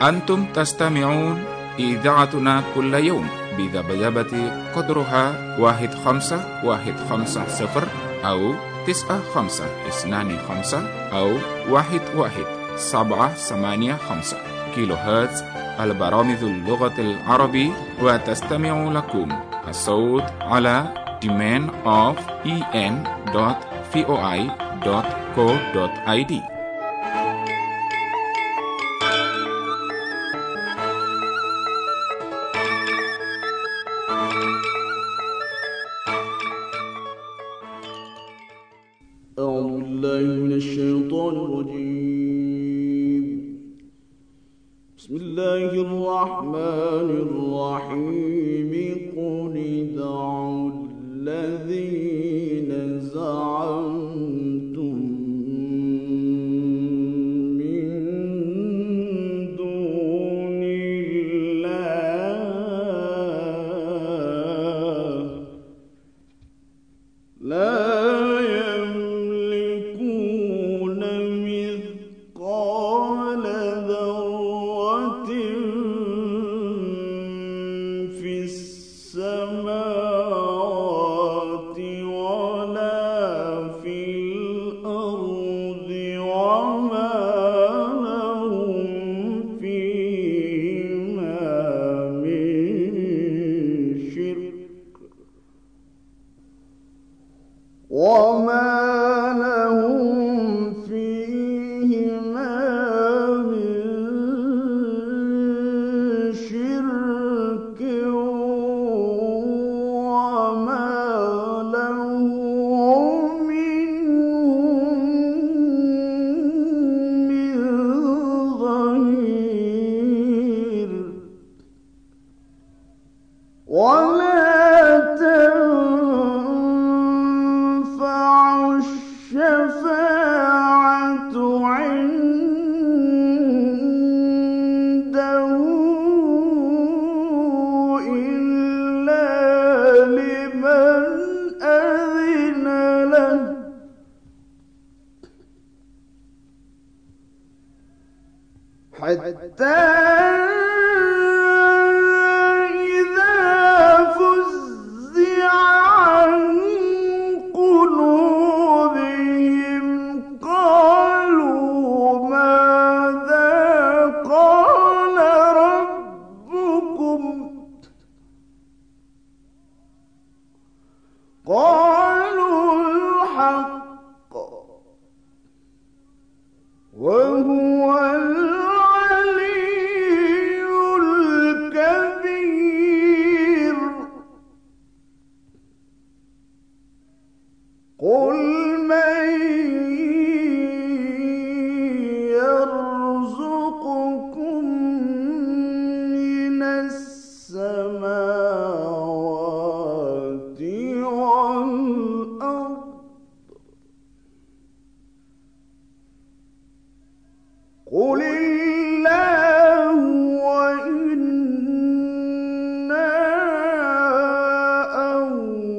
أنتم تستمعون إذاعتنا كل يوم بذبذبة قدرها 1510 أو 9525 أو 11785 كيلو هرتز. البرامج اللغة العربية، وتستمع لكم الصوت على demand.en.voi.co.id. أعوذ بالله من الشيطان الرجيم. بسم الله الرحمن الرحيم. قل ادعوا الذين زعمتم من دون الله لا وما لهم فيهما من شرك وما له منهم من ظهير. ولا الشفاعة عنده إلا لمن أذن له حتى قالوا الحق وهو العلي الكبير. قل من يرزقكم من السماوات والأرض قل الله وإنا أو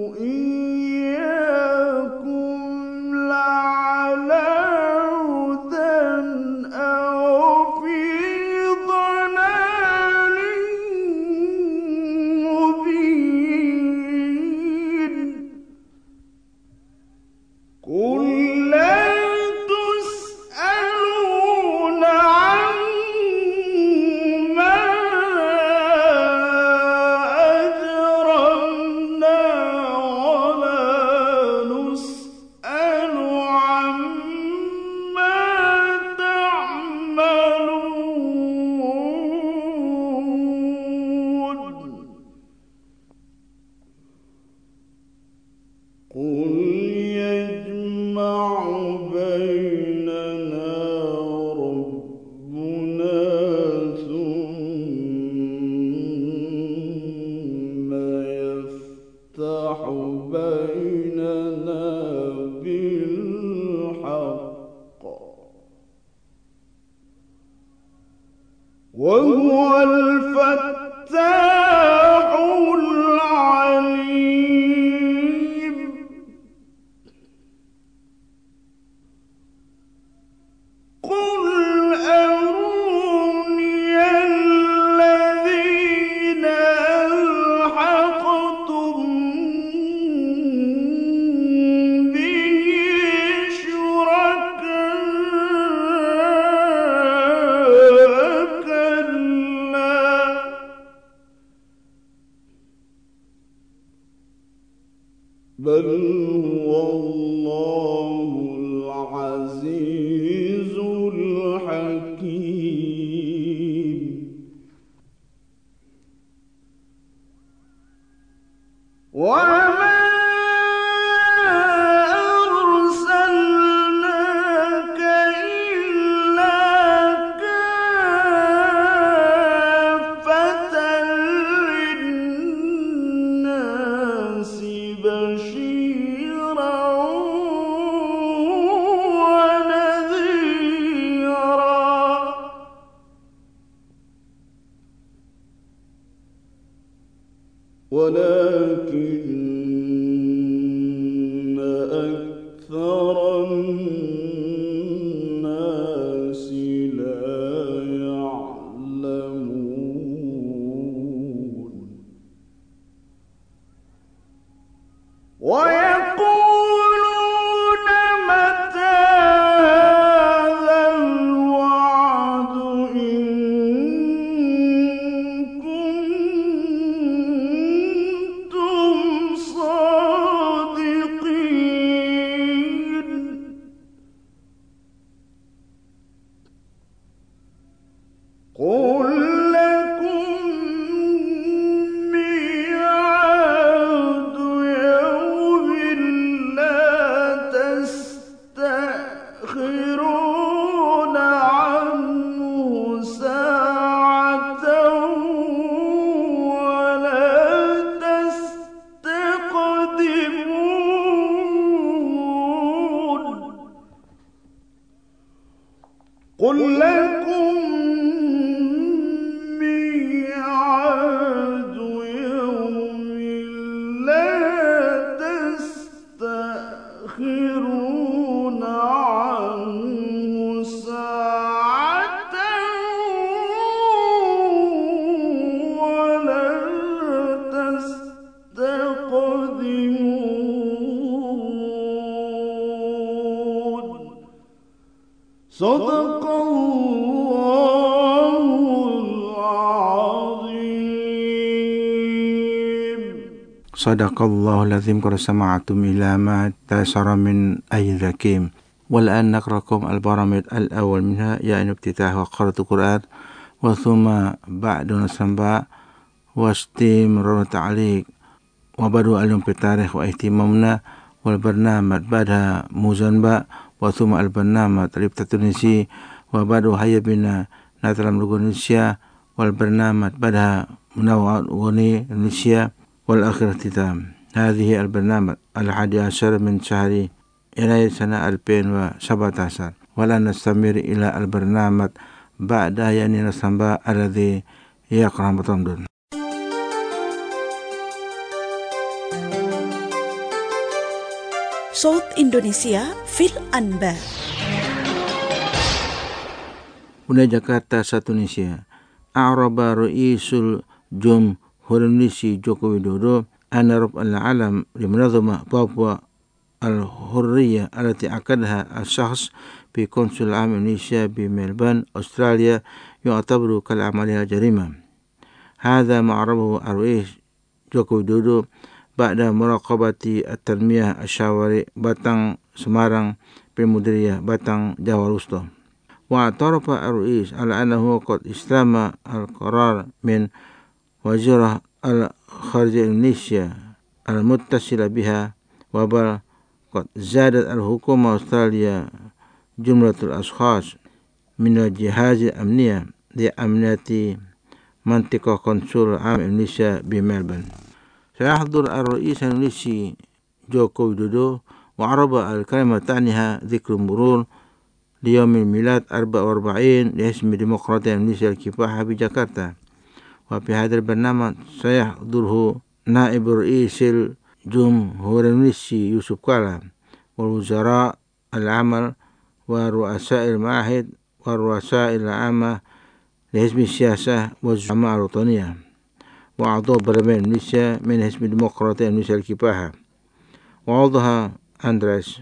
إياكم لعلى هدى أو في ضلال مبين. قل لا تسألون عما أجرمنا ولا نسأل عما تعملون. قل يجمع بيننا ربنا ثم يفتح بيننا بالحق وهو الفتاح العليم. قل أروني قل لكم ميعاد يوم لا تستأخرون عنه ساعة ولا تستقدمون. صدق الله العظيم. Sadaqallahu lazim. Qad sama'atum ila ma tasara min ay zakim. والآن نقرأكم البرامج الأول منها يعني افتتاح وقراءة القرآن وثم بعد نسمع واستمرار تعليق وبدء اليوم بالتاريخ واهتمامنا والبرنامج بعدها مزنبا وثم البرنامج ربط تونسي وبدء هيا بنا نتعلم لغة إندونيسيا والبرنامج بعدها منوع أغنية إندونيسيا والآخر اختتام. هذه البرنامج 11 من شهر يناير سنة 2017 ولا نستمر إلى البرنامج بعد يعني نسمع الذي يقرأ بطمدون. صوت إندونيسيا في الأنباء. Huna Jakarta satu Indonesia. A'raba Ra'isul Jumhur Indonesia Joko Widodo anna Rabb al-Alam limunazamah Papua الحرية التي عقدها الشخص في قنصل العام إندونيسيا بملبورن أستراليا يعتبر كالعملية جريمة. هذا ما أعربه الرئيس جوكو ويدودو بعد مراقبة التنمية الشاوري باتang Semarang بالمديرية باتang جاوا الوسطى. واعترف الرئيس على أنه قد استلم القرار من وزير الخارجية إندونيسيا المتصلة بها وبل قد زادت الحكومة أستراليا جملة الأشخاص من الجهاز الأمنية لأمنية منطقة قنصل العام إندونيسيا بملبورن. سيحضر الرئيس الإندونيسي جوكو ويدودو وعرب الكلمة تعنيها ذكر مرور ليوم الميلاد 44 لاسم ديمقراطية إندونيسيا الكفاح بجاكرتا. وفي هذا البرنامج سيحضره نائب رئيس الجمهور الإندونيسي يوسف كالا والوزراء العمل ورؤساء المعاهد والرؤساء العامة لحزب السياسة والزعماء الوطنية وأعضاء برلمان إندونيسيا من حزب الديمقراطية إندونيسيا الكفاح. وعضها أندريس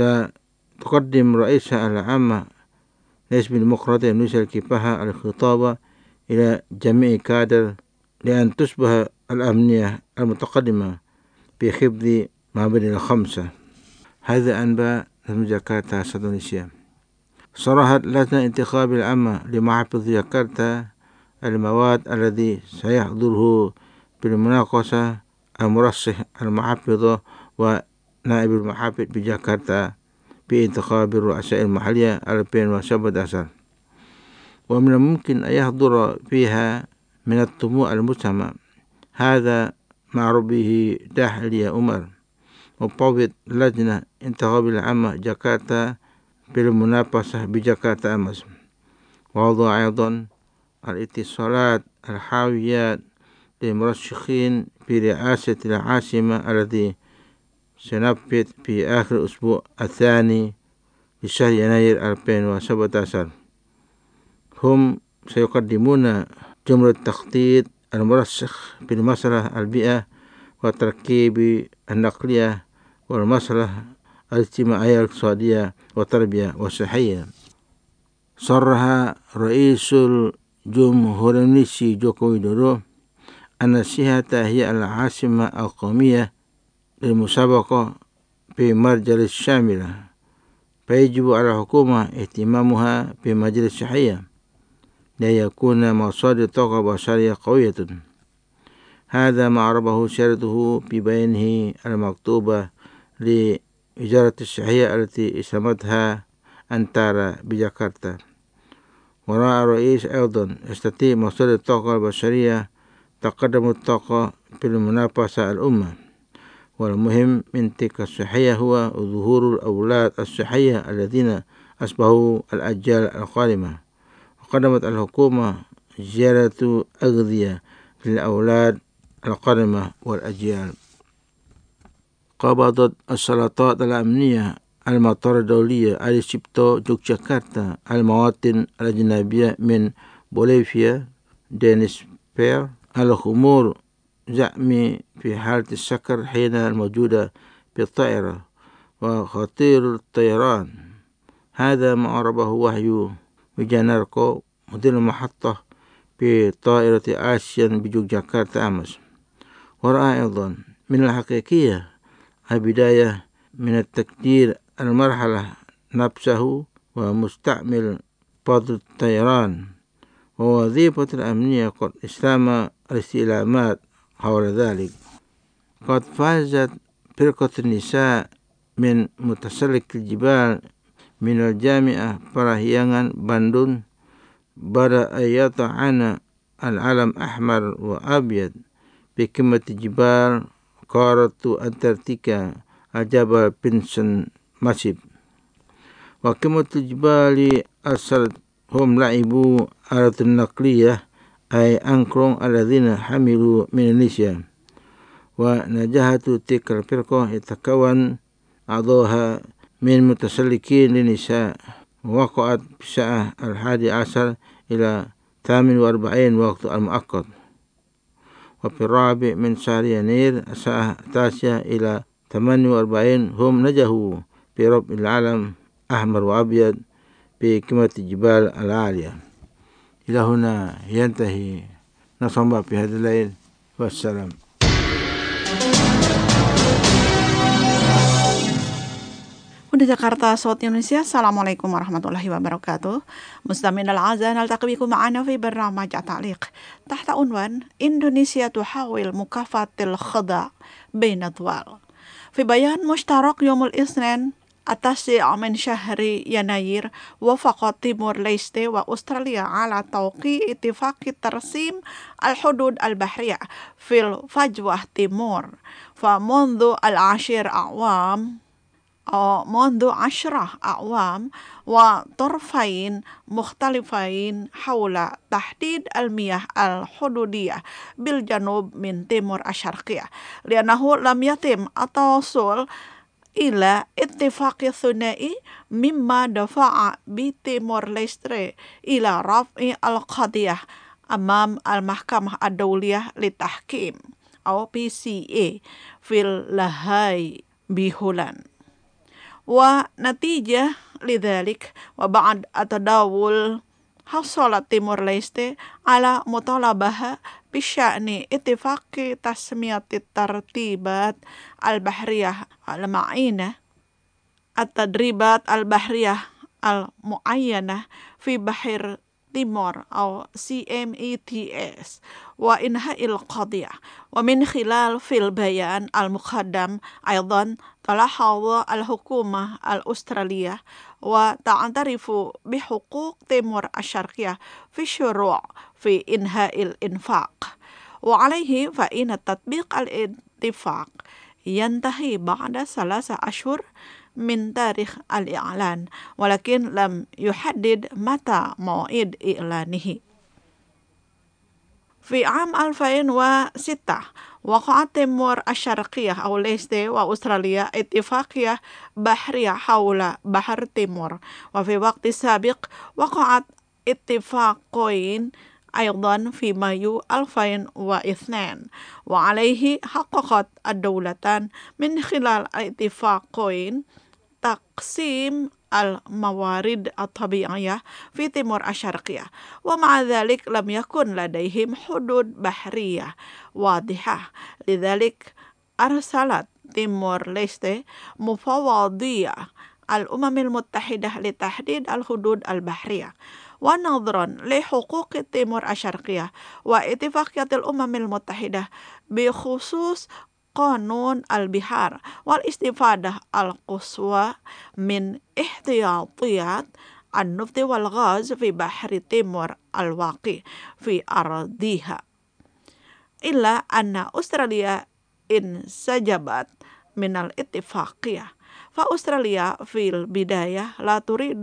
ستقدم رئيسها العامة لحزب الديمقراطية إندونيسيا الكفاح الخطابة إلى جميع كادر لأن تصبح الأمنية المتقدمة بحفظ مبادئ الخمسة. هذا أنباء من جاكرتا إندونيسيا. صرحت لجنة انتخاب العامة لمحافظ جاكرتا المواد الذي سيحضره بالمناقشة المرشح المحافظ ونائب المحافظ بجاكرتا بانتخاب الرؤساء المحلية 2017. ومن الممكن أن يحضر فيها من الطموح المجتمع. هذا معروف به داحلية عمر مفوض لجنة انتخاب العامة جاكرتا بالمنافسة بجاكرتا أمس. ووضع أيضا الاتصالات الحاويات للمرشحين في رئاسة العاصمة الذي سنفذ في آخر الأسبوع الثاني لشهر يناير 2017. هم سيقدمون جملة تخطيط المرشح في المسألة البيئة وتركيب النقلية والمسألة الاجتماعية الاقتصادية والتربية والصحية. صرح رئيس الجمهور الإندونيسي جوكو ويدودو أن الصحة هي العاصمة القومية للمسابقة في مجال الشاملة فيجب على الحكومة اهتمامها بمجال الصحية ليكون مصادر طاقة بشرية قوية. هذا ما عربه شرطه في بيانه المكتوبة لوزارة الصحية التي اسمتها أنتارا بجاكرتا. ورأى الرئيس أيضا يستطيع مصادر الطاقة البشرية تقدم الطاقة في المنافسة الأمة. والمهم من تلك الصحية هو ظهور الأولاد الصحية الذين أصبحوا الأجيال القادمة. وقدمت الحكومة زيادة أغذية للأولاد القادمة والأجيال. قبضت السلطات الأمنية المطار الدولية علي سبتو يوغياكرتا المواطن الأجنبية من بوليفيا دينيس بير الخمور زعمي في حالة السكر حين الموجودة بالطائرة وخطير الطيران. هذا ما أعربه وحي ويجاناركو مدير المحطة بطائرة آسيان بيوغياكرتا أمس. ورأى أيضا من الحقيقية البداية من التقدير المرحلة نفسه ومستعمل فضل الطيران ووظيفة الأمنية قد استلم الاستلامات حول ذلك. قد فازت فرقة النساء من متسلق الجبال من الجامعة Parahyangan Bandung بدأ يطعن العلم أحمر وأبيض بقمة جبال قارة أنتاركتيكا الجبل بنسن ماسيف. وقمة الجبال أرسلت هم لعبوا آلة النقلية أي أنكرون الذين حملوا من إندونيسيا. ونجحت تلك الفرقة يتكون أعضاها من متسلقين للنساء. وقعت بساعة 11 إلى 48 وقت المؤقت. وفي الرابع من شهر يناير الساعة 9 إلى 48 هم نجحوا في رفع العلم أحمر وأبيض بقمة الجبال العالية. إلى هنا ينتهي نصب في هذا الليل والسلام. Di Jakarta, Saud Indonesia. Assalamualaikum warahmatullahi wabarakatuh. مستمعينا الأعزاء نلتقي بكم معنا في برنامج التعليق تحت عنوان إندونيسيا تحاول مكافحة الخضع بين الدول. في بيان مشترك يوم الاثنين 9 من شهر يناير وافقت تيمور ليستي وأستراليا على توقيع اتفاق ترسيم الحدود البحرية في الفجوة تيمور. فمنذ 10 أعوام وطرفين مختلفين حول تحديد المياه الحدودية بالجنوب من تيمور الشرقية، لأنه لم يتم التوصل إلى اتفاق ثنائي مما دفع بتيمور ليستي إلى رفع القضية أمام المحكمة الدولية للتحكيم أو PCA في اللاهاي بهولندا. ونتيجة لذلك وبعد التداول حصلت تيمور ليستي على مطالبها بشأن اتفاق تسمية الترتيبات البحرية المعينة التدريبات البحرية المعينة في بحر تيمور أو CMETS وإنهاء القضية. ومن خلال في البيان المقدم أيضا تلاحظ الحكومة الأسترالية وتعترف بحقوق تيمور الشرقية في الشروع في إنهاء الإنفاق، وعليه فإن تطبيق الاتفاق ينتهي بعد 3 أشهر من تاريخ الإعلان، ولكن لم يحدد متى موعد إعلانه. في عام 2006 وقعت تيمور الشرقية أو ليستي وأستراليا اتفاقية بحرية حول بحر تيمور. وفي وقت سابق وقعت اتفاقين أيضا في مايو 2002، وعليه حققت الدولتان من خلال الاتفاقين تقسيم الموارد الطبيعية في تيمور الشرقية. ومع ذلك لم يكن لديهم حدود بحرية واضحة، لذلك أرسلت تيمور ليستي مفوضية الأمم المتحدة لتحديد الحدود البحرية. ونظرا لحقوق تيمور الشرقية واتفاقية الأمم المتحدة بخصوص قانون البحار والاستفادة القصوى من احتياطيات النفط والغاز في بحر تيمور الواقع في أراضيها، إلا أن أستراليا انسجبت من الاتفاقية. فأستراليا في البداية لا تريد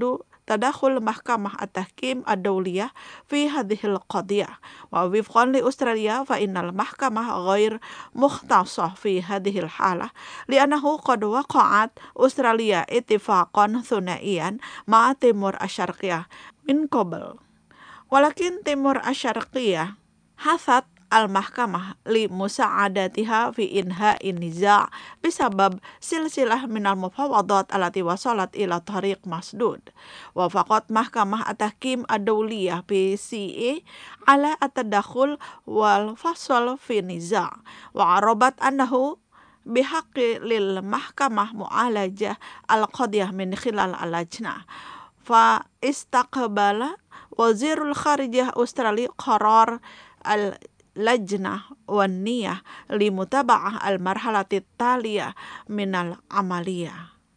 تدخل محكمة التحكيم الدولية في هذه القضية. ووفقا لأستراليا فإن المحكمة غير مختصة في هذه الحالة لأنه قد وقعت أستراليا اتفاقا ثنائيا مع تيمور الشرقية من قبل، ولكن تيمور الشرقية حثت المحكمة لمساعدتها في إنهاء النزاع بسبب سلسلة من المفاوضات التي وصلت إلى طريق مسدود. وافقت محكمة التحكيم الدولية PCA على التدخل والفصل في النزاع، وعربت أنه بحق للمحكمة معالجة القضية من خلال اللجنة. فاستقبل وزير الخارجية الأسترالي قرار اللجنة والنية لمتابعة المرحلة التالية من العملية.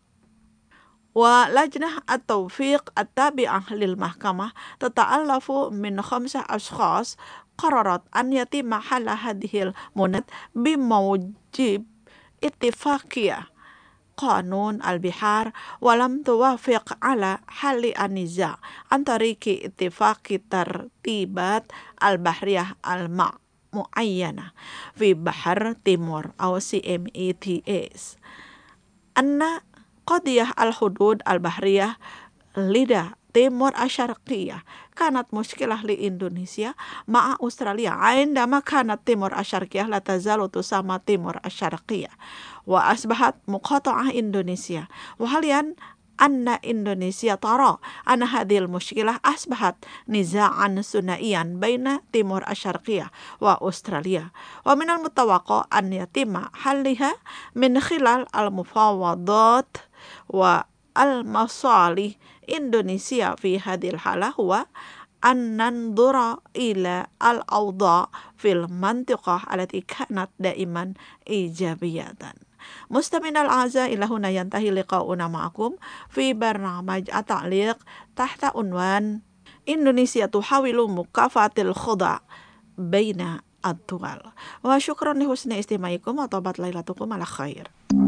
ولجنة التوفيق التابعة للمحكمة تتألف من 5 أشخاص قررت أن يتم حل هذه المنازعات بموجب اتفاقية قانون البحار، ولم توافق على حل النزاع عن طريق اتفاق ترتيبات البحرية المعينة في بحر تيمور أو CMETS. أن قضية الحدود البحرية لدى تيمور الشرقية كانت مشكلة لإندونيسيا مع أستراليا عندما كانت تيمور الشرقية لا تزال تسمى تيمور الشرقية وأصبحت مقاطعة إندونيسيا. وحاليا أن إندونيسيا ترى أن هذه المشكلة أصبحت نزاعا ثنائيا بين تيمور الشرقية وأستراليا، ومن المتوقع أن يتم حلها من خلال المفاوضات. والمصالح إندونيسيا في هذه الحالة هو أن ننظر إلى الأوضاع في المنطقة التي كانت دائما إيجابية. مستمعينا الأعزاء، إلى هنا ينتهي لقاؤنا معكم في برنامج التعليق تحت عنوان إندونيسيا تحاول مكافحة الخضع بين الدول. وشكرا لحسن استماعكم وطابت ليلتكم على خير.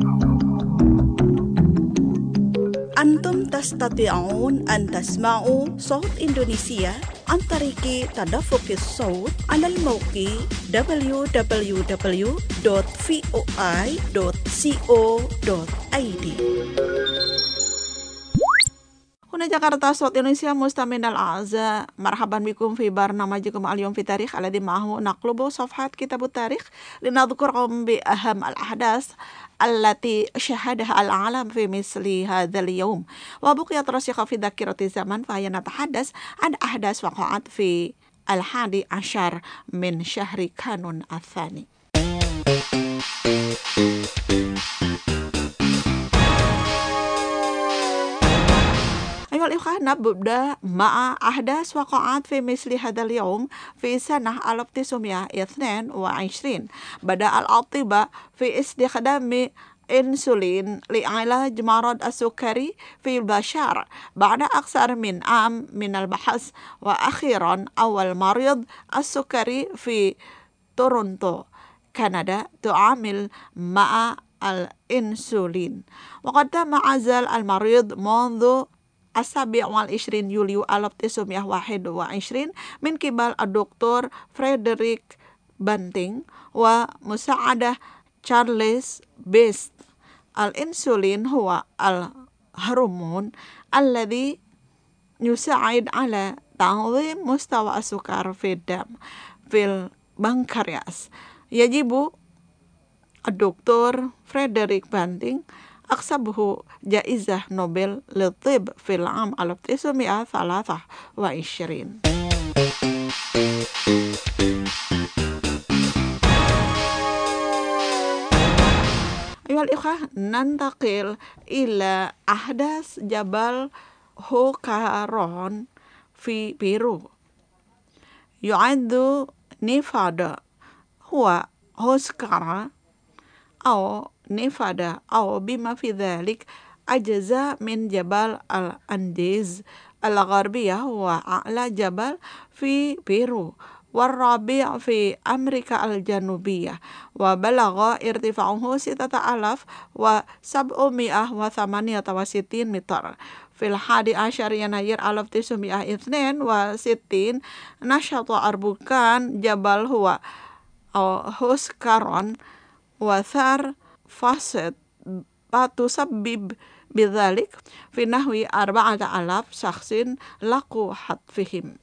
أنتم تستطيعون أن تسمعوا صوت إندونيسيا عن طريق تدفق الصوت على الموقع www.voi.co.id. هنا جاكرتا صوت إندونيسيا. مستمعينا الأعزاء، مرحبا بكم في برنامجكم اليوم في تاريخ الذي معه نقلب صفحات كتاب التاريخ لنذكركم بأهم الأحداث التي شهدها العالم في مثل هذا اليوم، وبقيت راسخة في ذاكرة الزمن، فهي نتحدث عن أحداث وقعت في 11 من شهر كانون الثاني. أيها الإخوة، نبدأ مع أحداث وقعت في مثل هذا اليوم في سنة 1922. بدأ الأطباء في استخدام إنسولين لعلاج مرض السكري في البشر بعد أكثر من عام من البحث. وأخيرا أول مريض السكري في تورونتو كندا تعامل مع الإنسولين. وقد تم عزل المريض منذ 27 يوليو 1921 من قبل الدكتور فريدريك بانتينغ ومساعدة تشارلز بيست. الإنسولين هو الهرمون الذي يساعد على تنظيم مستوى السكر في الدم في البنكرياس. يجب الدكتور فريدريك بانتينغ أكسبه جائزة نوبل للطب في العام 1923. أيها الإخوة، ننتقل إلى أحداث جبل هوكارون في بيرو. يعد نيفادا هو هوسكارا أو نيفادا أو بما في ذلك أجزاء من جبل الأنديز الغربية، هو أعلى جبل في بيرو والرابع في أمريكا الجنوبية، وبلغ ارتفاعه 6768 متر fil hadi asyar yanayir 1962 nashata arbukan jabal huwa huskaron wathar faset batu sabib bidzalik fi nahwi 4,000 syaksin laku hatfihim.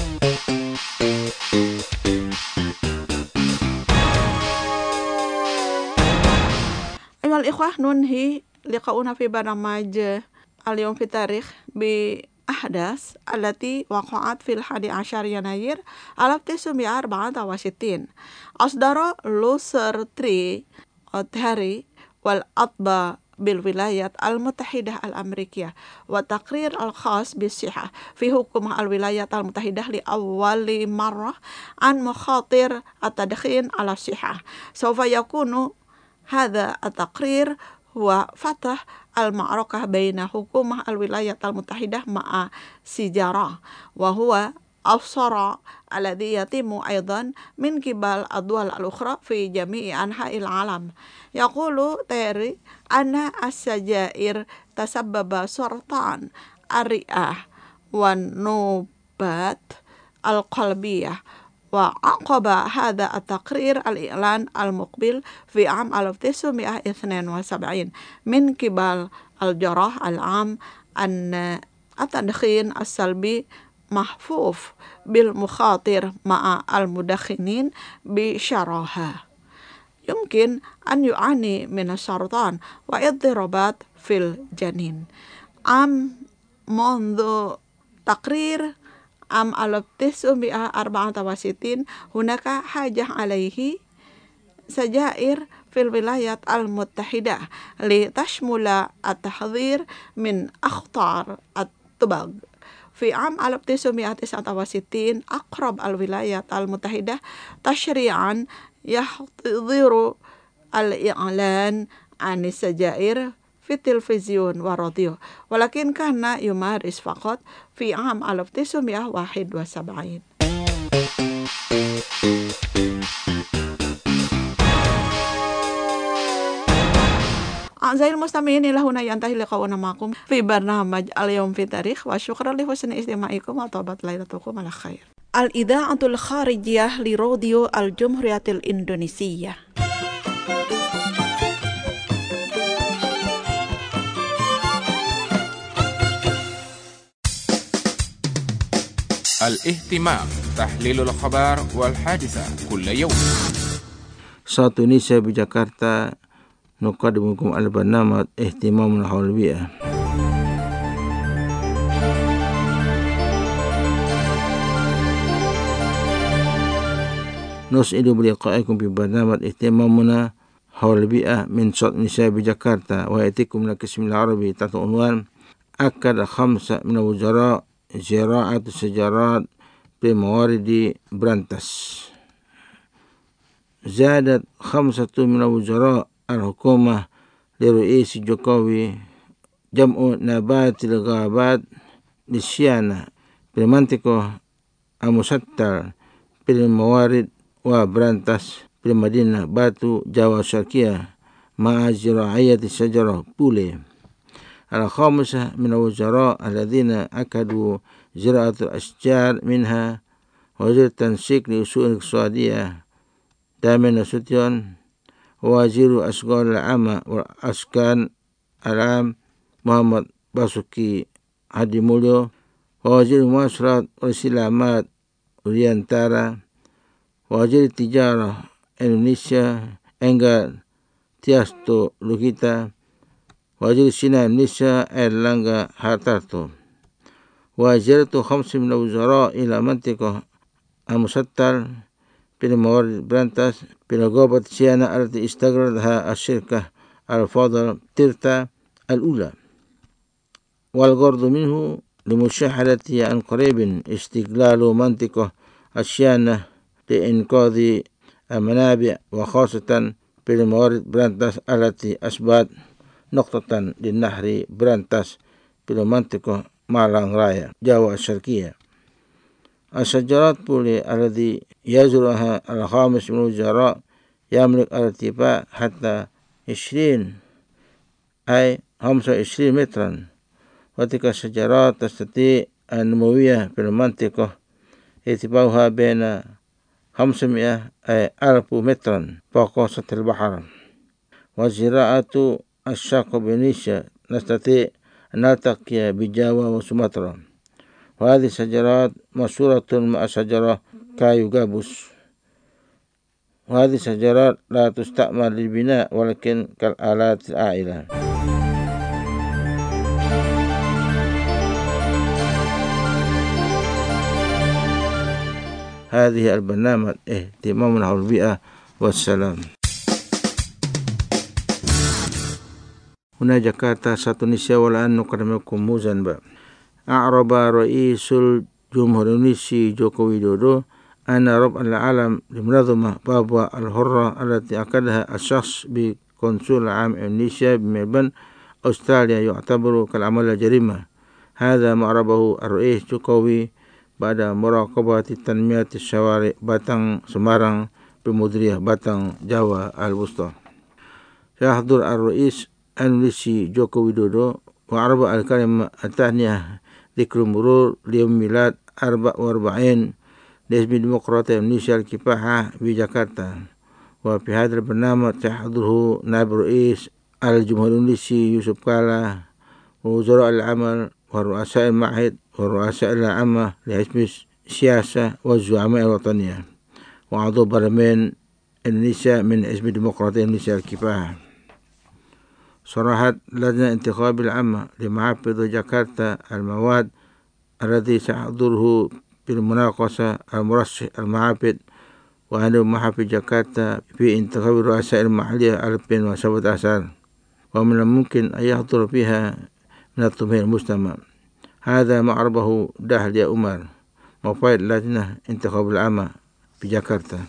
Ayuhal ikhwah, nunhi liqauna fi barnamaj al-yawm fi tarikh bi ahdas allati waqa'at fil 11 yanayir 1964. Asdara Loser 3 Othari wal Atba bil wilayat al-Muttahidah al-Amerikiyah wa taqrir al-khas bis-sihah fi hukum al-wilayat al-Muttahidah li awwali marrah an mukhatir at-tadkhin ala sihah. Sawfa yakunu hadha at-taqrir huwa fatah al-ma'rakah baina hukumah al-wilayat al-Muttahidah ma'a sijarah wa huwa afsara alladhi yatimu aidan min kibal adwal al-ukhra fi jami'i anha'il alam. Yaqulu Terry anna as-sajair tasabbaba sartan ar-ri'ah wa nubat al-qalbiyah wa aqaba hadha at-taqrir al-i'lan al-muqbil fi am 1972 min kibal al-jarah al-am an at-tadkhin as-salbi mahfuf bil mukhatir ma'a al-mudakhinin bi syaraha yumkin an yu'ani min as-sartan wa iddirabat fil janin. Mundu taqrir am 1964 hunaka hajah alaihi sajair fil wilayat al-Muttahidah li tashmula at-tahdhir min akhtar at-tubag. Fi am 1969 aqrab al-wilayat al-Muttahidah tashri'an yahdhiru al-i'lan an sajair fi televisiun wa radio walakin kana yumaris faqat fi am 1971. A'zahil mustami'in ila huna yantahi liqa'una ma'akum fi barnamaj al-yawm fi tarikh wa syukran li husni istima'ikum wa tabat lailatukum ala khair. Al-Idha'atul Kharijiyah li Radio Al-Jumhuriyatil Indonesiyah. الاهتمام تحليل الأخبار والحادثة كل يوم. Satu Indonesia di Jakarta nuqaddimukum al-barnamaj ihtimam haul bi'ah. Nus'idu biliqa'ikum fi barnamaj ihtimamuna haul bi'ah min Satu Indonesia di Jakarta wa ya'tikum lakismil arabi tahta unwan akad khamsa min wuzara zira'at sejarat bimawaridi berantas. Zadat khamsatu min wuzara al-hukumah li Ru'isi Jokowi jam'u nabatil ghabat lisyana bil mantiqah amusattal bil mawarid wa berantas bil Madinah Batu Jawa Syarqiyah ma'a zira'iyati sajarah pule. Al-khamisah min wuzara alladhina akadu zira'atul asjar minha wazir tansik li usul iqtisadiyah Damin Nasution waziru asghar al-amma wal askan al-am Muhammad Basuki Hadi Mulyo wazir masrat wal silamat Uriantara wazir tijarah Indonesia Enggar Tiasto Lukita wazir Sina Indonesia Erlangga Hartarto waziratu khamsi min wuzara ila mantiqah al-musattal bil mawarid berantas bil ghabat siyana allati istagradha asyirkah al-fadl tirta al-ula wal ghardu minhu limusyahadati an qaribin istiglalu mantiqah asyana liinqadhi al-manabi' wa khasatan bil mawarid berantas allati asbat nuqtatan linnahri berantas bil mantiqah Malang Raya Jawa Syarqiyah. As-sajarat puli alladhi yazruha al-khamis min wuzara yamlik al-irtifa hatta 20 ay 25 metran وتلك الشجرات تستطيع النموية في المنطقة ارتفاعها بين 500 أي 1000 مترا فوق سطح البحر. وزراعة الشاكو بإندونيسيا نستطيع أن نلتقي بجاوا وسومطرة، وهذه الشجرات مشهورة مع شجرة كايو جابوس، وهذه الشجرات لا تستعمل للبناء ولكن كالآلات العائلة. هذه البرنامج اهتمامنا حول البيئة والسلام. هنا جاكرتا ساتونيسيا والآن نقدم لكم موزنبا. أعرب رئيس الجمهورية الإندونيسي جوكو ويدودو أن ربع العالم لمنظمة بابا الحرة التي عقدها الشخص بقنصل عام إندونيسيا بملبورن أستراليا يعتبر كالعمل جريمة. هذا ما أعربه الرئيس جوكوي بعد مراقبة تنمية الشوارع باتang Semarang بمديرية باتang جاوا الوسطى. يحضر الرئيس الإندونيسي جوكو ويدودو وأعرب الكلمة التهنئة ذكر مرور ليوم ميلاد 44 لحزب الديمقراطية إندونيسيا الكفاحة بجاكرتا. وفي هذا البرنامج تحضره نائب رئيس الجمهورية الإندونيسي يوسف كالا ووزراء العمل ورؤساء المعهد والرؤساء العامة لحزب السياسة والزعماء الوطنية وأعضاء برلمان إندونيسيا من حزب الديمقراطية إندونيسيا الكفاحة. صرحت لجنة الانتخاب العامة لمحافظ جاكرتا المواد الذي سيحضره بالمناقشة المرشح المحافظ وأهل محافظ جاكرتا في انتخاب الرؤساء المحلية 2017، ومن الممكن أن يحضر فيها من الجمهور المجتمع. هذا ما أعربه دهليا عمر مفوض لجنة انتخاب العامة في جاكرتا.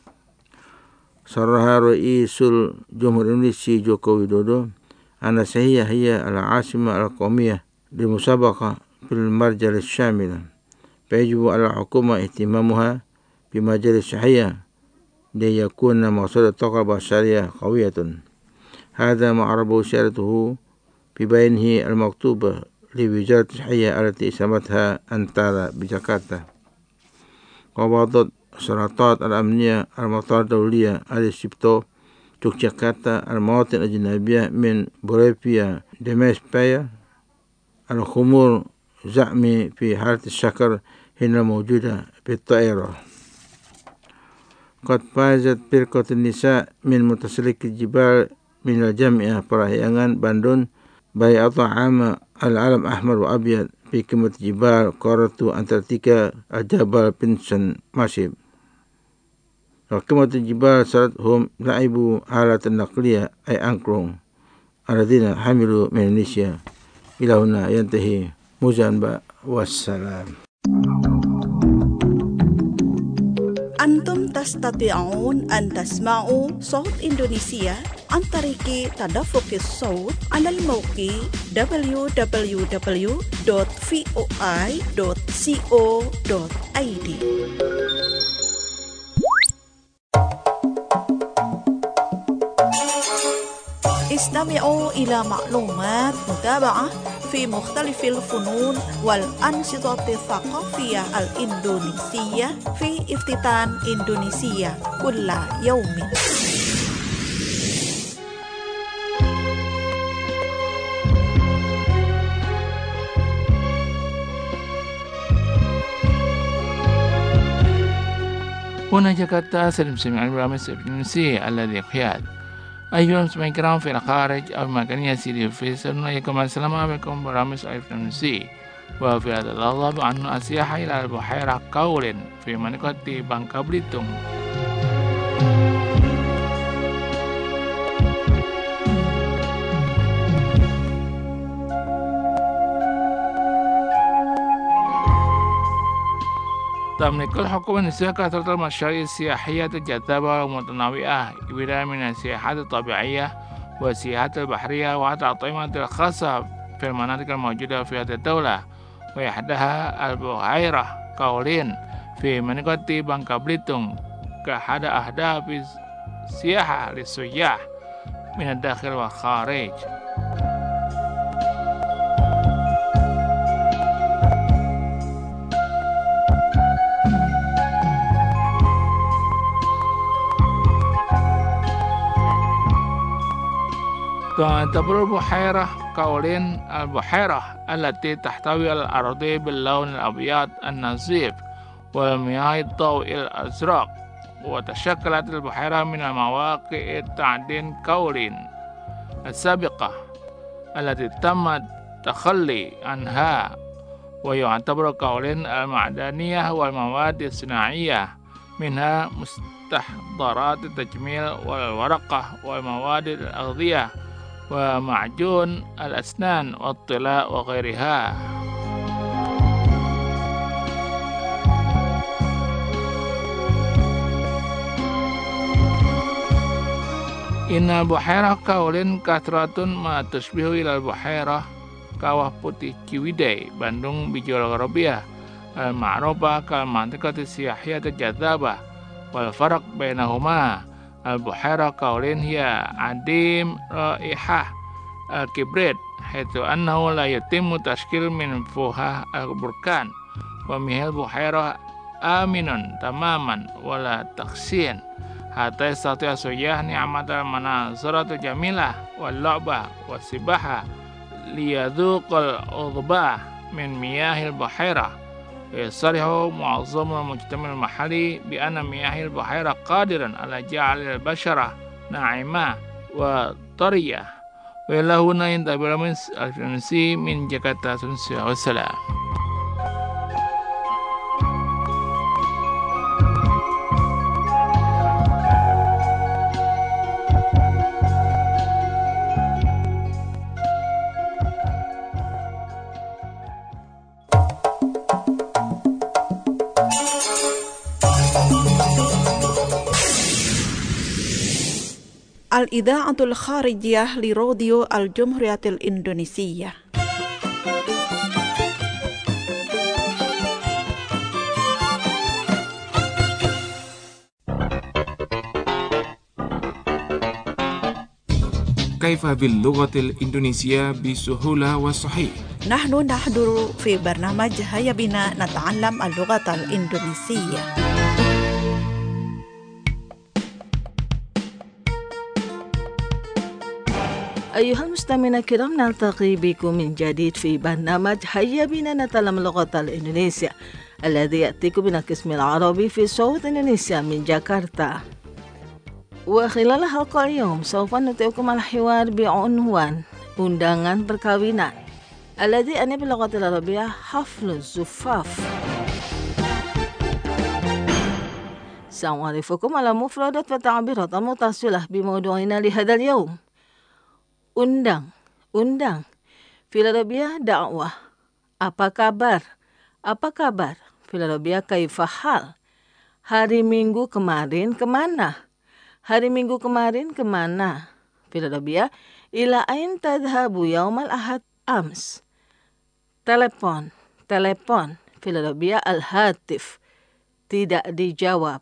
صرح رئيس الجمهورية الإندونيسي جوكو ويدودو أن سيئة هي العاصمة القومية للمسابقة في المرجل الشاملة، فيجب على الحكومة اهتمامها بمجال الصحية ليكون مصادر الطاقة البشرية قوية. هذا ما أعربه سيادته في بيانه المكتوب لوزارة الصحة التي اسمتها أنتارا بجاكرتا. قبضت السلطات الأمنية المطار الدولية السبتو يوكساكرتا المواطن الأجنبية من بوليفيا ديمسبايا الخمور زعمي في حالة السكر هنا موجودة في الطائرة. قد فازت فرقة النساء من متسلق الجبال من الجامعة Parahyangan Bandung بيعة عام العلم أحمر وأبيض في قمة جبال قارة أنتاركتيكا الجبل بنسن ماسيف. وقمة الجبال سردهم لعبوا آلة النقلية أي أنكرونغ الذين حملوا من إندونيسيا. إلى هنا ينتهي موزنبا والسلام. أنتم تستطيعون أن تسمعوا صوت إندونيسيا عن طريق تدفق الصوت على الموقع www.voi.co.id. استمعوا إلى معلومات متابعة في مختلف الفنون والأنشطة الثقافية الإندونيسية في افتتان إندونيسيا كل يوم. هنا جاكرتا سنستمع البرنامج الإندونيسي الذي يقياد. أيها المستمعين الكرام في الخارج أو مكان يسير في سنويكم السلام عليكم برامج الإندونيسي. وفي هذا اللحظة عن السياحة إلى البحيرة كاولين في منطقة بانكا بليتونغ. تملك الحكومة الإندونيسية كثرة المشاريع السياحية الجذابة والمتنوعة بداية من السياحات الطبيعية والسياحات البحرية وحتى الأطعمة الخاصة في المناطق الموجودة في هذه الدولة، وإحداها البحيرة كاولين في منطقة بانكا بليتونغ كأحد أهداف السياحة للسياح من الداخل والخارج. تعتبر البحيرة كولين البحيرة التي تحتوي على الأراضي باللون الأبيض النظيف والمياه الضوء الأزرق، وتشكلت البحيرة من المواقع التعدين كولين السابقة التي تم التخلي عنها، ويعتبر كولين المعدنية والمواد الصناعية منها مستحضرات التجميل والورقة والمواد الأغذية ومعجون الأسنان والطلاء وغيرها. إن البحيرة كولين كثرة ما تشبه إلى البحيرة Kawah Putih Ciwidey, Bandung Bijul Ghorobiyah, المعروفة كالمنطقة السياحية الجذابة. والفرق بينهما البحيرة كولين هي عديم رائحة الكبريت، حيث أنه لا يتم تشكيل من فوهة البركان، ومياه البحيرة آمن تماما ولا تخزين، حتى يستطيع السياح نعمة المناظر الجميلة واللعبة والسباحة ليذوق العذبة من مياه البحيرة. ويصرح معظم المجتمع المحلي بأن مياه البحيرة قادرة على جعل البشرة ناعمة وطرية. وإلى هنا ينتهي برنامج الفرنسي من جاكرتا، والسلام. الإذاعة الخارجية لراديو الجمهورية الإندونيسية. كيف باللغة الإندونيسية بسهولة وصحيح؟ نحن نحضر في برنامج هيا بنا نتعلم اللغة الإندونيسية. أيها المستمعين الكرام، نلتقي بكم من جديد في برنامج هيا بنا نتعلم اللغة الإندونيسية الذي يأتيكم من القسم العربي في صوت إندونيسيا من جاكرتا. وخلال حلقة اليوم سوف نتيكم الحوار بعنوان undangan perkawinan الذي يعني باللغة العربية حفل الزفاف. سأعرفكم على مفردات وتعبيرات المتصلة بموضوعنا لهذا اليوم. Undang fil Arabia dakwah. Apa kabar fil Arabia kaifa hal. Hari Minggu kemarin kemana fil Arabia ila ain tadhhabu yaumal ahad ams. Telepon fil Arabia al-hatif, tidak dijawab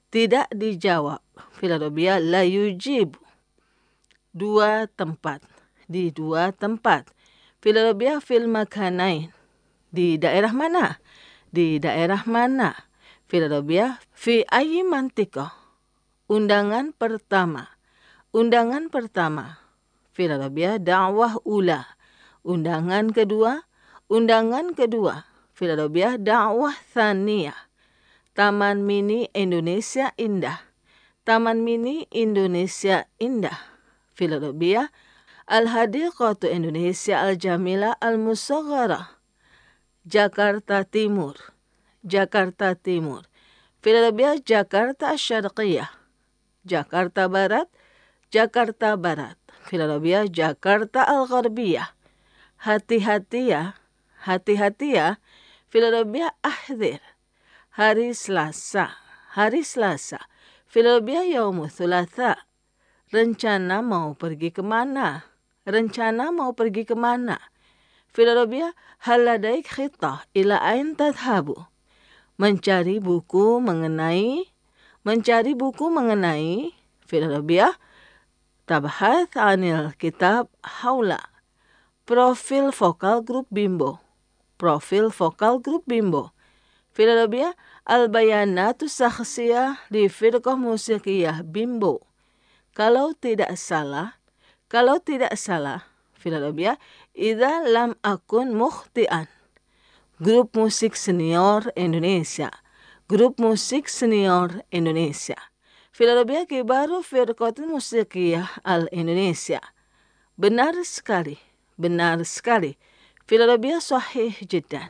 fil Arabia la yujib. Di dua tempat fil Arabia fil makanain, di daerah mana fil Arabia fi ayyi mantiqah. Undangan pertama fil Arabia da'wah ula. Undangan kedua fil Arabia da'wah thaniyah. Taman Mini Indonesia Indah fil Arabia Al-Hadiqatu Indonesia Al-Jamila Al-Musaghara. Jakarta Timur fil Arabia Jakarta Syarqiyah. Jakarta Barat fil Arabia Jakarta Al-Gharbiyah. Hati-hati ya fil Arabia ahdzir. Hari Selasa fil Arabia Yaumul Thulatha. Rencana mau pergi kemana fil Arabia hal ladaik khitah ila ain tadhhabu. Mencari buku mengenai fil Arabia tabhath anil kitab haula. Profil vokal grup Bimbo fil Arabia al-bayanatu syakhsiyah li firqah musikiyah Bimbo. Kalau tidak salah Kalau tidak salah, Filarabia, idza lam akun mukhtian. Grup musik senior Indonesia. Grup musik senior Indonesia. Filarabia kibaru firqatul musikiyah al-Indonesia. Benar sekali. Benar sekali. Filarabia sahih jiddan.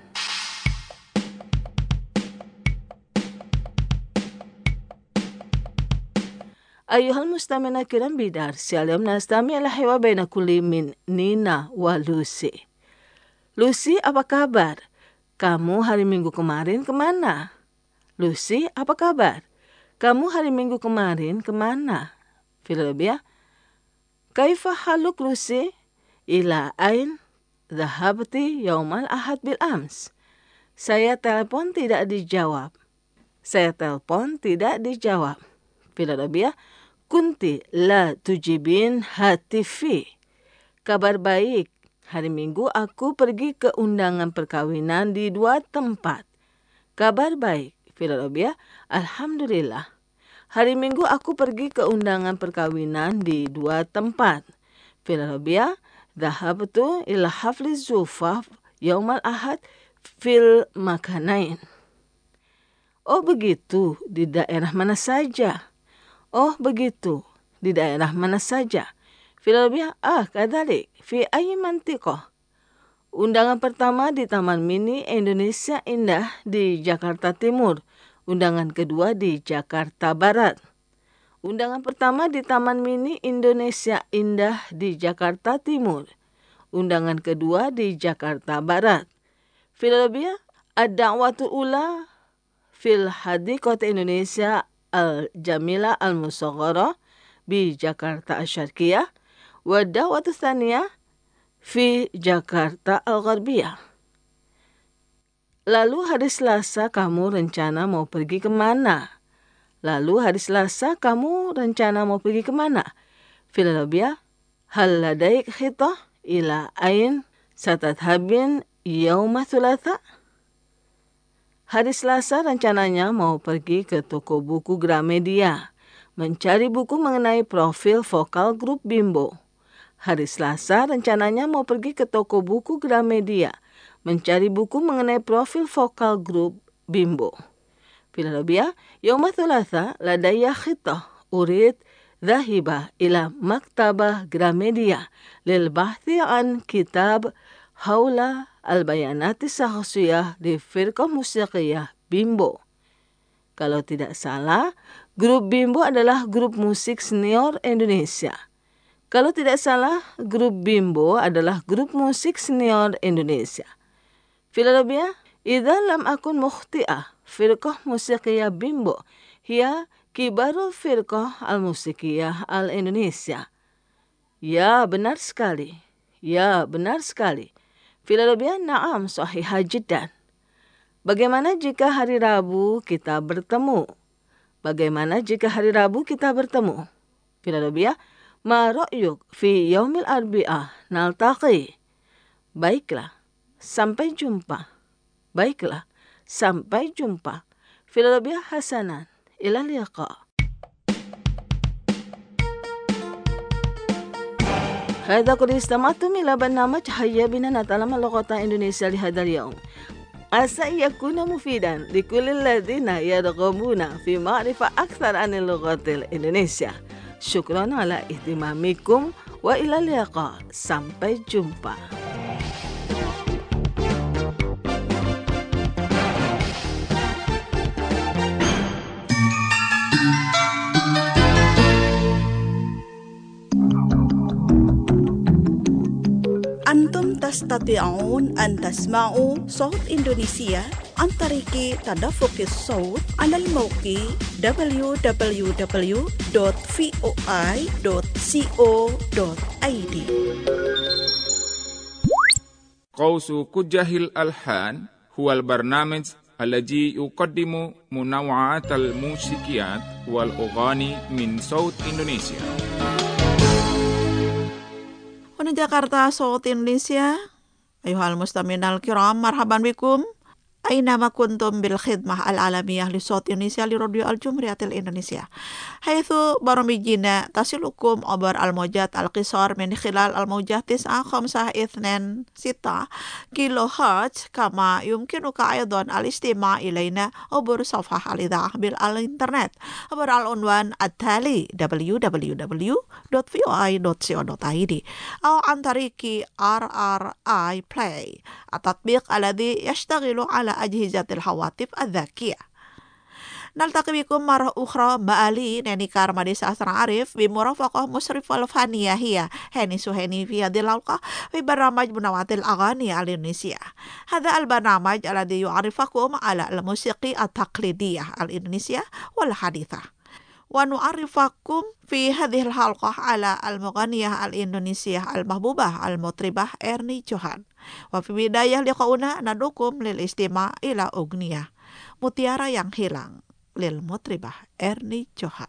Ayuhal mustamina kiram bidar sialam nastami ala hewa baina kulli min Nina wa Lucy. Lucy, apa kabar? Kamu hari Minggu kemarin kemana? Lucy, apa kabar? Kamu hari Minggu kemarin kemana? Filarabia, kaifa haluk Lucy? Ila ain dhahabti yaumal ahad bil ams. Saya telepon tidak dijawab. Saya telepon tidak dijawab. Filarabia, kunti la tujibin hatifi. Kabar baik. Hari Minggu aku pergi ke undangan perkawinan di 2 tempat. Kabar baik. Filarabia, alhamdulillah. Hari Minggu aku pergi ke undangan perkawinan di 2 tempat. Filarabia, dhahabtu ila hafli zufaf yaumal ahad fil makanain. Oh begitu, di daerah mana saja? Oh begitu, di daerah mana saja? Filarabia, kadalik, fi ayyi mantiqah. Undangan pertama di Taman Mini Indonesia Indah di Jakarta Timur. Undangan kedua di Jakarta Barat. Undangan pertama di Taman Mini Indonesia Indah di Jakarta Timur. Undangan kedua di Jakarta Barat. Filarabia, ad-da'watul ula fil hadiqat Indonesia al-Jamila al-Musaghara bi Jakarta Asy-Syarqiyah wa ad-da'watu tsaniyah fi Jakarta Al-Gharbiyah. Lalu hari Selasa kamu rencana mau pergi kemana? Lalu hari Selasa kamu rencana mau pergi kemana? Filarabia, hal ladaik khitah ila ain satathabin yauma thulatha? Hari Selasa rencananya mau pergi ke toko buku Gramedia, mencari buku mengenai profil vokal grup Bimbo. Hari Selasa rencananya mau pergi ke toko buku Gramedia, mencari buku mengenai profil vokal grup Bimbo. Filarabia, yauma thulatha ladayya khitah urid dhahiba ila maktabah Gramedia lil bahthi an kitab haula al-bayanati sahsiyah di firqah musikiyah Bimbo. Kalau tidak salah, grup Bimbo adalah grup musik senior Indonesia. Kalau tidak salah, grup Bimbo adalah grup musik senior Indonesia. Filarabia, idza lam akun mukhti'ah, firqah musikiyah Bimbo hiya kibarul firqah al-musikiyah al-Indonesia. Ya, benar sekali. Ya, benar sekali. Filarabia, na'am sahihah jiddan. Bagaimana jika hari Rabu kita bertemu? Bagaimana jika hari Rabu kita bertemu? Filarabia, ma ra'yuk fi yaumil arbi'ah naltaqi. Baiklah, sampai jumpa. Baiklah, sampai jumpa. Filarabia hasanan, ila liqa. هذا قد استمعتم إلى برنامج هيا بنا نتعلم اللغة الإندونيسية لهذا اليوم. عسى أن يكون مفيدا لكل الذين يرغبون في معرفة أكثر عن اللغة الإندونيسية. شكرا على اهتمامكم وإلى اللقاء. Sampai jumpa. أنتم تستطيعون أن تسمعوا صوت إندونيسيا عن طريق تدفق الصوت على الموقع www.voi.co.id. قوس كجه الألحان هو البرنامج الذي يقدم منوعات الموسيقيات والأغاني من صوت إندونيسيا. Jakarta Saut Indonesia. Ayuhal mustaminal kiram, marhaban bikum. أينما كنتم بالخدمة العالمية لصوت إندونيسيا لراديو الجمهورية الإندونيسية، حيث برامجنا تصلكم عبر الموجات القصار من خلال الموجات 9526 كيلو هرتز، كما يمكنك أيضا الاستماع إلينا عبر صفحة الإذاعة بالإنترنت عبر العنوان التالي www.voi.co.id أو عن طريق RRI Play، التطبيق الذي يشتغل على أجهزة الهواتف الذكية. نلتقي بكم مرة أخرى مع ناني كارمادي ساسر عارف بمرافقة مشرف الفنية هي هاني سهيني في هذه الحلقة في برنامج منوعات الأغاني الإندونيسية. هذا البرنامج الذي يعرفكم على الموسيقى التقليدية الإندونيسية والحديثة، ونعرفكم في هذه الحلقة على المغنية الإندونيسية المحبوبة المطربة إرني جوهان. وفي بداية لقاؤنا ندعوكم للاستماع إلى أغنية Mutiara yang Hilang للمطربة إرني جوهان.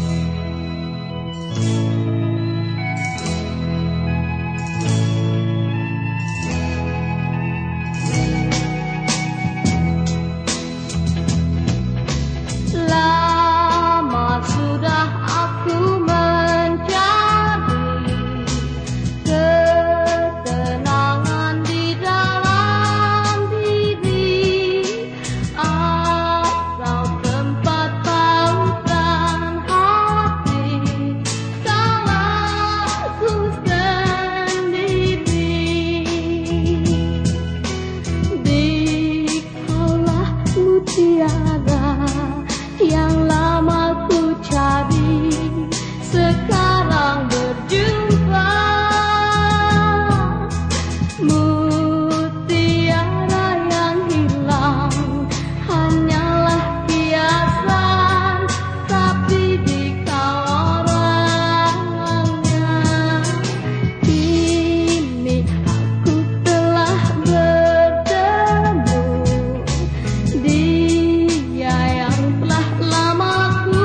Lama sudah aku mencari ketenangan di dalam diri, atau tempat pausan hati salahku sendiri. Dikaulah mutiara yang lama ku cari, sekarang berjumpa. Mutiara yang hilang hanyalah kiasan, tapi di kau orangnya. Kini aku telah bertemu dia yang telah lama ku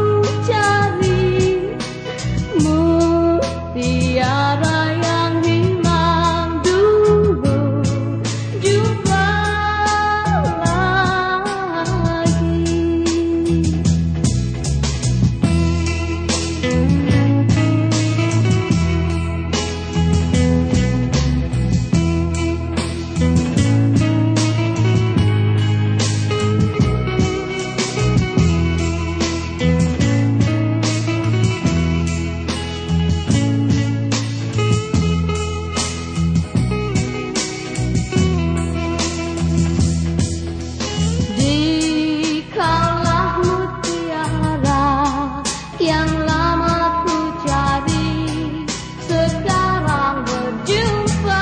cari. Mutiara yang hilang dulu jumpa lagi. Dikaulah mutiara yang lama ku cari, sekarang berjumpa.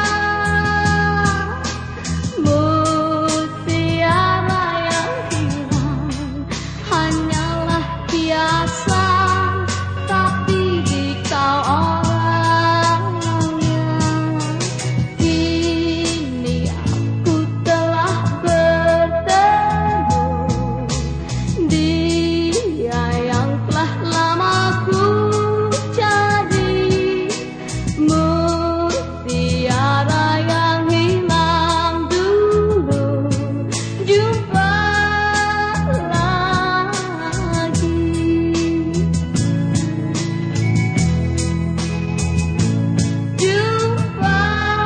Mutiara yang hilang hanyalah kiasan, tapi di kau orangnya. Kini aku telah bertemu dia yang telah lama ku cari. Mutiara yang hilang dulu jumpa lagi. Jumpa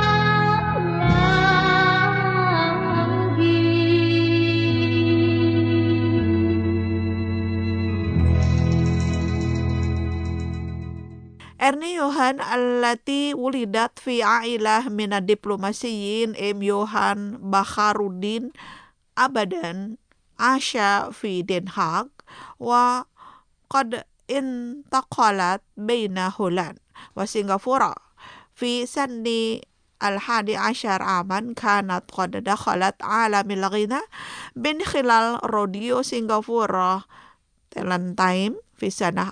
إرني جوهان التي ولدت في عائلة من الدبلوماسيين إم يوهان بخارودين أبدا عاش في دنهاغ، وقد انتقلت بين هولندا وسنغافورة في سن 11 عاما. كانت قد دخلت عالم الغناء من خلال راديو سنغافورة تالنت تايم في سنة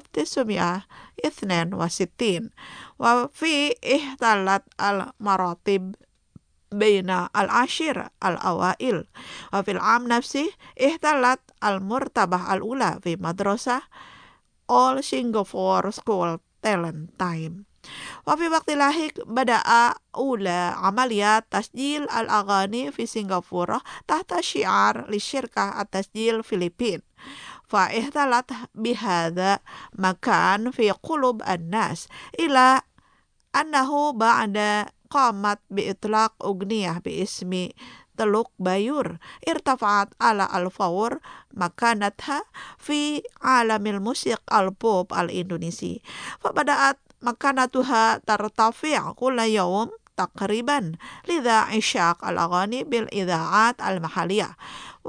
1962، وفي احتلت المراتب بين العشر الأوائل، وفي العام نفسه احتلت المرتبة الأولى في مدرسة All Singapore School Talent Time. وفي وقت لاحق بدأ أولى عمليات تسجيل الأغاني في سنغافورة تحت شعار للشركة التسجيل فلبين، فاحتلت بهذا مكان في قلوب الناس إلى أنه بعد قامت بإطلاق أغنية باسم Teluk Bayur ارتفعت على الفور مكانتها في عالم الموسيقى البوب الإندونيسي، فبدأت مكانتها ترتفع كل يوم تقريبا، لذا عشاق الأغاني بالإذاعات المحلية.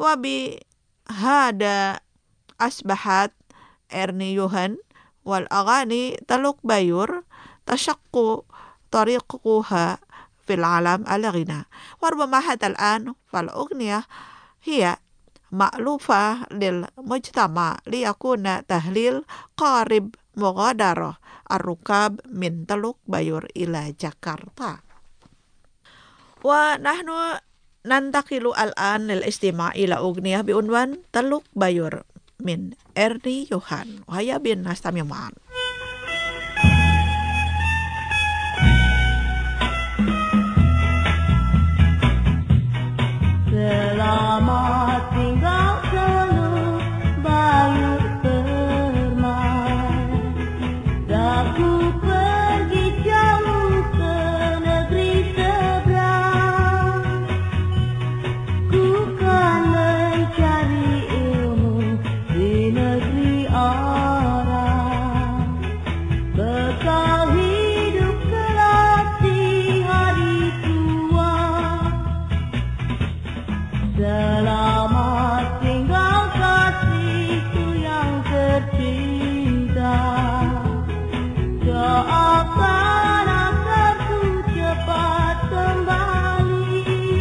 وبهذا أصبحت إرني يوهان والأغاني تلوك بايور تشق طريقها في العالم الغنى، وربما حتى الآن فالأغنية هي مألوفة للمجتمع ليكون تهليل قارب مغادرة الركاب من تلوك بايور إلى جاكرتا. ونحن ننتقل الآن للاستماع إلى أغنية بعنوان تلوك بايور من إرني يوهان، وهيا بنا نستمع معا. Selamat tinggal Teluk Bayur permai, aku pergi jauh ke negeri seberang, ku kan mencari ilmu di negeri orang, bekal hidup kelak di hari tua. Selamat tinggal kasihku yang tercinta, doakan agar ku cepat kembali,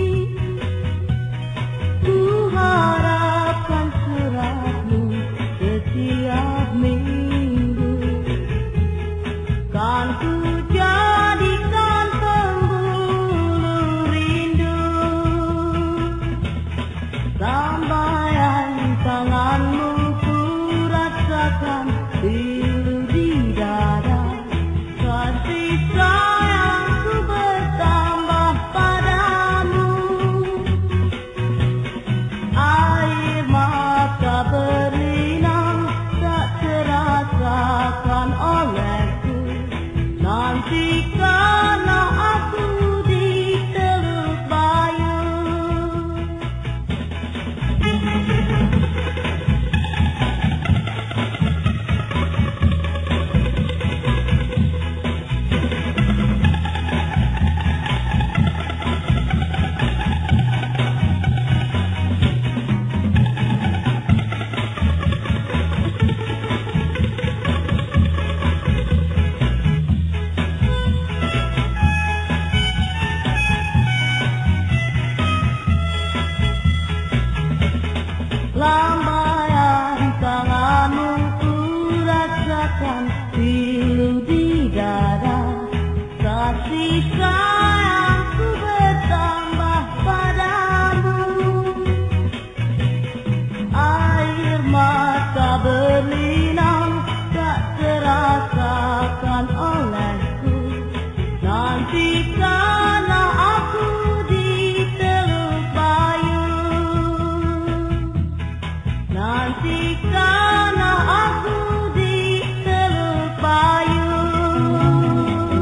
ku harapkan suratmu setiap minggu, kan ku jadikan pembuluh rindu. Lambaian tanganmu ku rasakan pilu di dada, kasih sayangku bertambah padamu, air mata berlinang tak terasakan olehku, nantikanlah aku di Teluk Bayur. Lambaian tanganmu ku rasakan pilu di dada, kasih sayangku bertambah padamu, air mata berlinang tak terasakan olehku, nantikanlah aku di Teluk Bayur, nantikanlah aku di Teluk Bayur.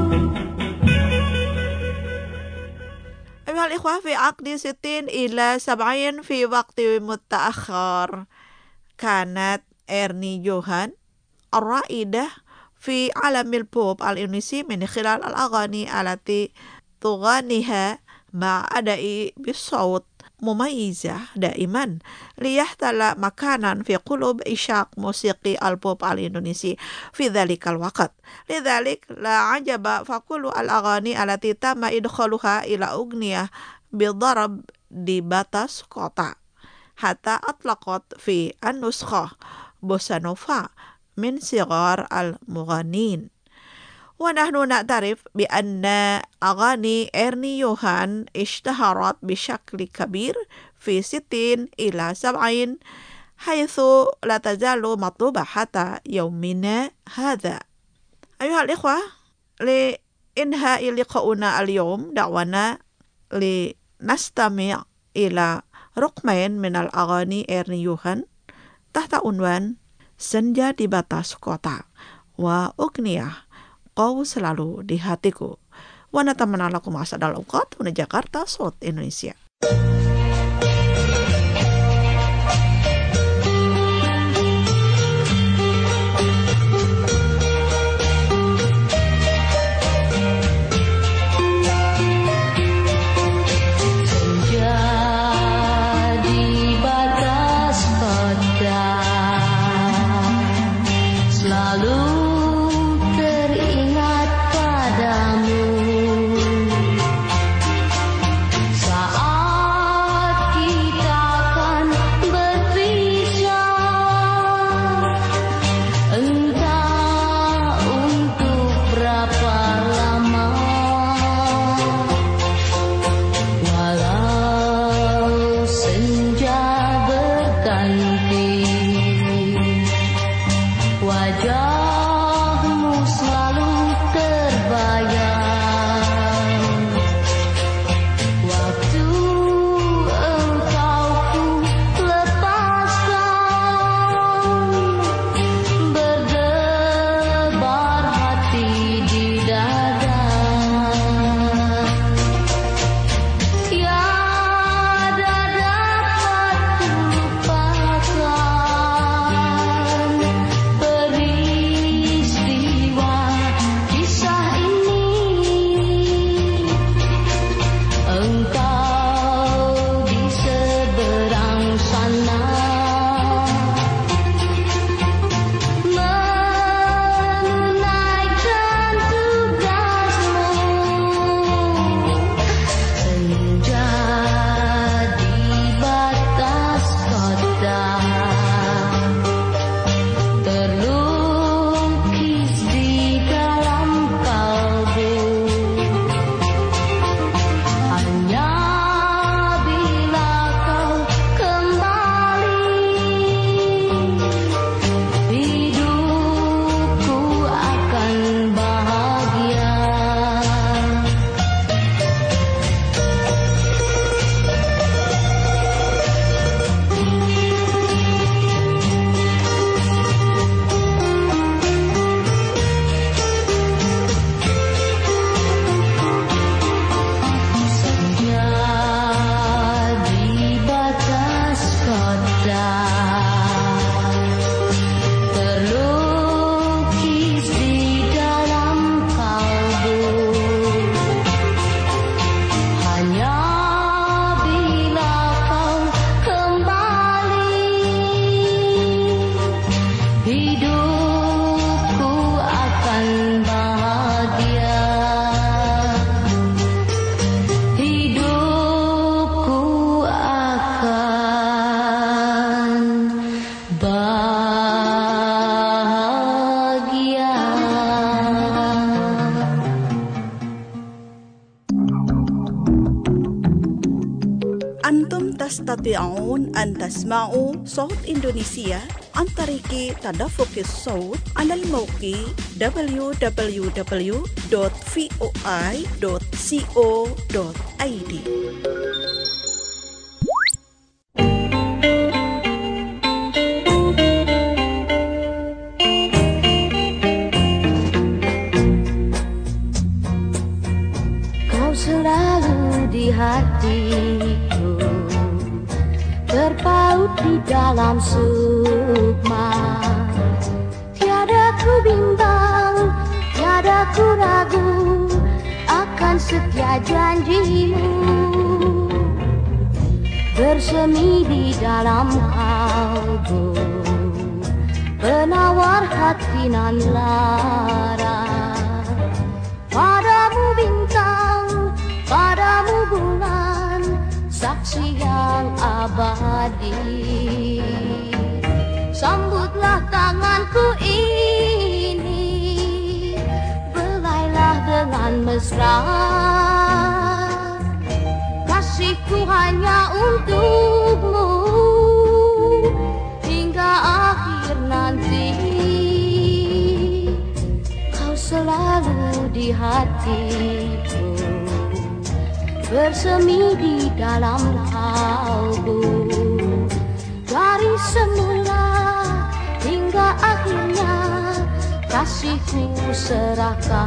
أيها الإخوة، في عقد 60 إلى 70 في وقت متأخر كانت إرني يوهان الرائدة في عالم البوب الإندونيسي من خلال الأغاني التي تغنيها مع أداء بصوت مميزة دائما ليحتل مكانا في قلوب عشاق موسيقى البوب الإندونيسي في ذلك الوقت. لذلك لا عجب فكل الأغاني التي تم إدخالها إلى أغنية بضرب di batas kota حتى أطلقت في النسخة بوسا نوفا من صغار المغنين. ونحن نعترف بأن أغاني إرني يوهان اشتهرت بشكل كبير في 60 إلى 70 حيث لا تزال مطلوبة حتى يومنا هذا. أيها الإخوة، li inha'i liqa'una al-yawm da'wana li nastami' ila rukmain minal aghani erniyuhan tahta unwan senja di batas kota wa ugniyah kau selalu di hatiku. Wa natamana lakum asadal uqat wa Jakarta Sot Indonesia. تستطيعون أن تسمعوا صوت إندونيسيا عن طريق تدفق الصوت على الموقع www.voi.co.id. Kau selalu di hatiku, terpaut di dalam sukma. Tiada ku bimbang, tiada ku ragu akan setia janjimu. Bersemi di dalam kalbu, penawar hati nan lara. Padamu bintang, padamu bulan, saksi yang abadi. Sambutlah tanganku ini, belailah dengan mesra. Kasihku hanya untukmu hingga akhir nanti. Kau selalu di di hatiku, bersemi di dalam kalbu. Dari semula hingga akhirnya kasihku serahkan.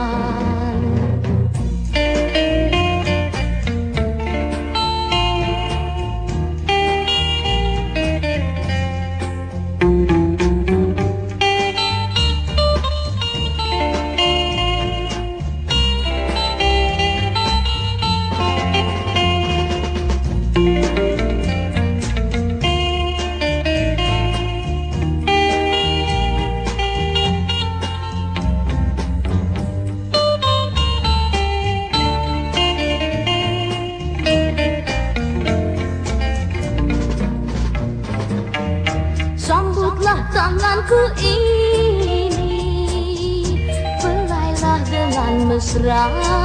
Tanganku ini, belailah dengan mesra.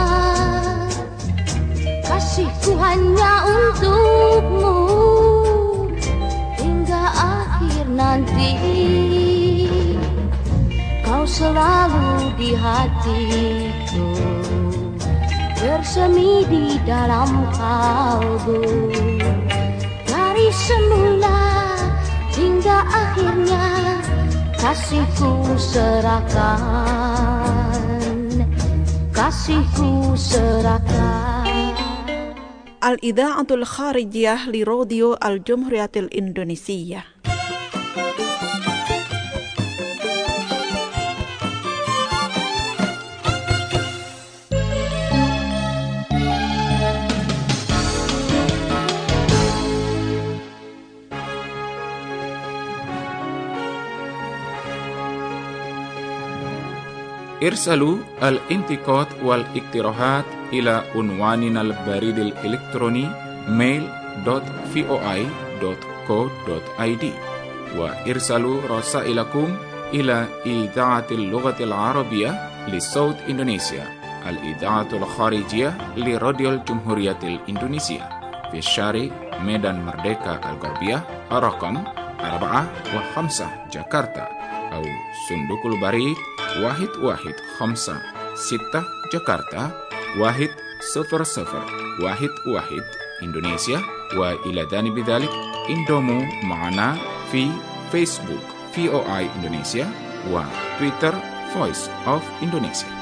Kasihku hanya untukmu hingga akhir nanti. Kau selalu di hatiku, bersemi di dalam kalbu. Dari semula hingga akhirnya kasihku serahkan, kasihku serahkan. Al-Idha'atul Kharijiyah li Radio Al-Jumhuriyatil Indonesia. ارسلوا الانتقاد والاقتراحات إلى عنواننا البريد الإلكتروني mail.voi.co.id وارسلوا رسائلكم إلى إذاعة اللغة العربية لصوت إندونيسيا الإذاعة الخارجية لراديو الجمهورية الإندونيسية في الشارع ميدان مردeka الغربية رقم 4 و5 جاكرتا أو صندوق البريد 1156 جاكرتا 10011 إندونيسيا. وإلى جانب ذلك انضموا معنا في فيسبوك VOA إندونيسيا وتويتر Voice of Indonesia.